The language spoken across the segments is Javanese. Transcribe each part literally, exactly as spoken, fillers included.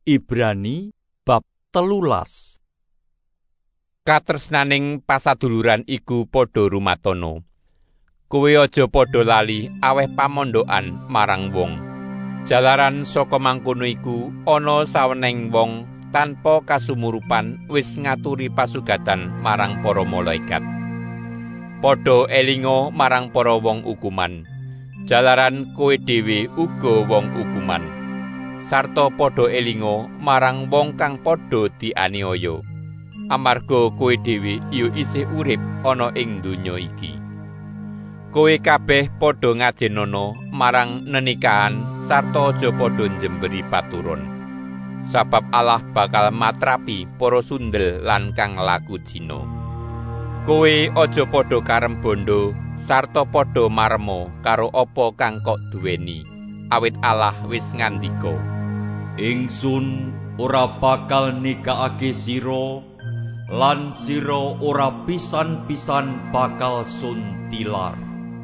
Ibrani bab telulas. Katresnaning pasaduluran iku padha rumatana. Kowe aja padha lali aweh pamondokan marang wong. Jalaran saka mangkono iku ana saweneng wong tanpa kasumurupan wis ngaturi pasugatan marang para malaikat. Padha elinga marang para wong ukuman. Jalaran kowe dhewe uga wong ukuman. Sarta padha elinga marang wong kang padha dianiaya. Amarga kowe dhewe ya isih urip ana ing donya iki. Kowe kabeh padha ngajenana marang nenikahan sarta aja padha njemberi paturon. Sabab Allah bakal matrapi para sundel lan kang laku jina. Kowe aja padha karem bondo sarta padha marmo karo apa kang kok duweni. Awit Allah wis ngandika, Ingsun ora bakal nikahake sira lan sira ora pisan-pisan bakal sun tilar.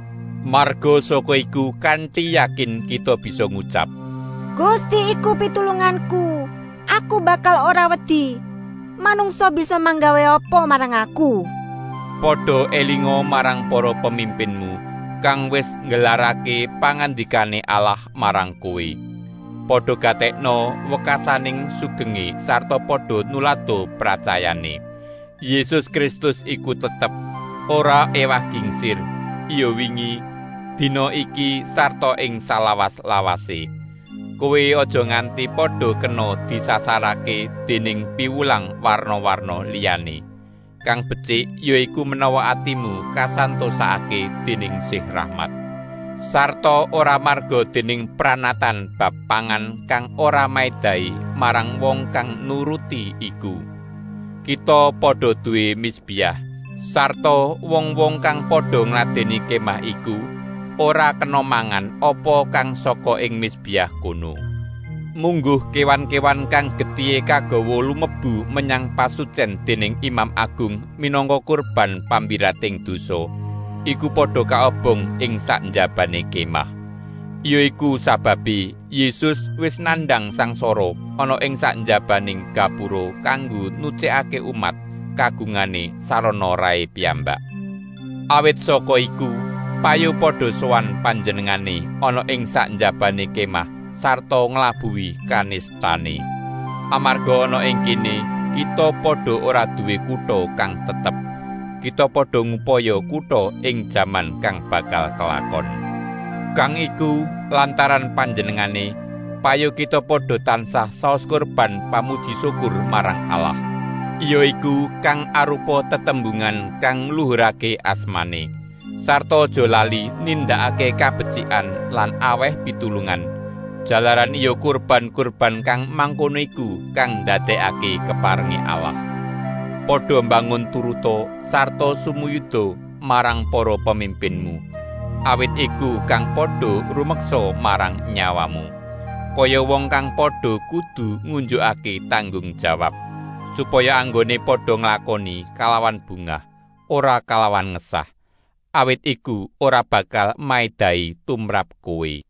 Marga saka iku kanthi yakin kita bisa ngucap, Gusti iku pitulunganku. Aku bakal ora wedi. Manungsa bisa manggawe apa marang aku? Padha elinga marang para pemimpinmu kang wis nggelarake pangandikane Allah marang kowe. Padha gatekno wekasaning sugenge sarta padha nulato pracayane. Yesus Kristus iku tetep ora ewah gingsir, iya wingi, dina iki sarta ing salawas-lawase. Kowe aja nganti padha kena disasarake dening piwulang warna-warna liyane. Kang becik yaiku menawa atimu kasantosake dening Sih Rahmat. Sarta ora marga dening pranatan bab pangan kang ora maedai marang wong kang nuruti iku. Kita padha duwe misbiah, sarta wong-wong kang padha ngladeni kemah iku ora kena mangan apa kang saka ing misbiah kono. Mungguh kewan-kewan kang getihé kagawa lumebu menyang pasucen dening Imam Agung minangka kurban pambirating dosa. Iku padha kaobong ing saknjabane kemah. Yaiku sababe Yesus wis nandhang sangsara ana ing saknjabaning gapura kanggo nucikake umat kagungane sarana rae piyambak. Awit saka iku payu padha sowan panjenengane ana ing saknjabane kemah sarta nglabuhi kanistane. Amarga ana ing kene kita padha ora duwe kutha kang tetep. Kita padha ngupaya kutha ing jaman kang bakal kelakon. Kang iku lantaran panjenengane payu kita padha tansah saos kurban pamuji syukur marang Allah. Iya iku kang arupa tetembungan kang ngluhurake asmane. Sarta aja lali nindakake kabecikan lan aweh pitulungan. Jalaran iya kurban-kurban kang mangkono iku kang ndadekake keparenge Allah. Padha mbangun turuta sarta sumuyuda marang para pemimpinmu. Awit iku kang padha rumeksa marang nyawamu. Kaya wong kang padha kudu ngunjukake tanggung jawab, supaya anggone padha nglakoni kalawan bungah, ora kalawan ngesah. Awit iku ora bakal maedai tumrap kowe.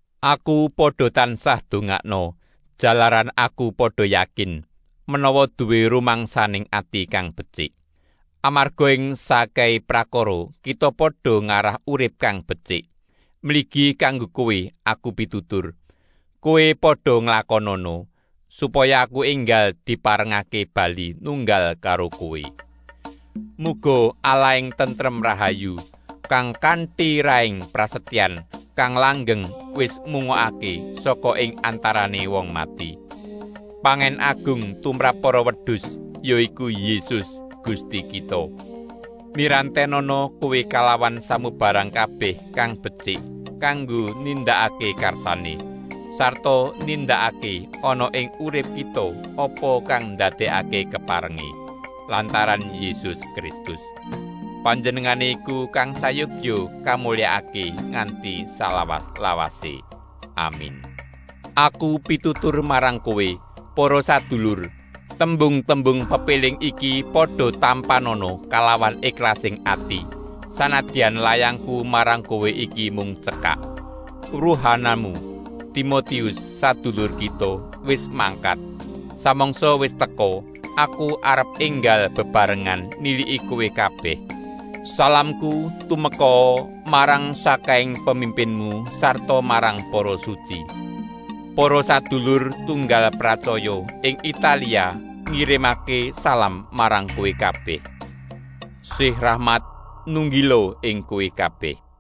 Aku padha tansah dongakno, jalaran aku padha yakin menawa duwe rumangsaning ati kang becik. Amarga ing sakai prakara kita padha ngarah urip kang becik. Mligi kanggo kowe aku pitutur. Kowe padha nglakonana supaya aku enggal diparengake bali nunggal karo kowe. Muga Allah ing tentrem rahayu kang kanthi raing prasetyan kang langgeng wis mungokake saka ing antarane wong mati. Pangen agung tumrap para wedhus yaiku Yesus Gusti kita. Mirantenono kowe kalawan samubarang kabeh kang becik kanggo nindakake karsane sarta nindakake ana ing urip kita apa kang ndadekake keparenge lantaran Yesus Kristus. Panjenengane iku kang sayogya kamulyakake nganti salawas-lawase. Amin. Aku pitutur marang kowe, para sadulur, tembung-tembung pepiling iki padha tampanana kalawan iklasing ati. Sanadyan layangku marang kowe iki mung cekak. Ruhanamu, Timotius sadulur kita, wis mangkat. Samangsa wis teka, aku arep enggal bebarengan niliki kowe kabeh. Salamku tumeka marang sakaing pemimpinmu sarta marang para suci. Para sadulur tunggal pracaya ing Italia ngirimake salam marang kowe kabeh. Sih rahmat nunggilo ing kowe kabeh.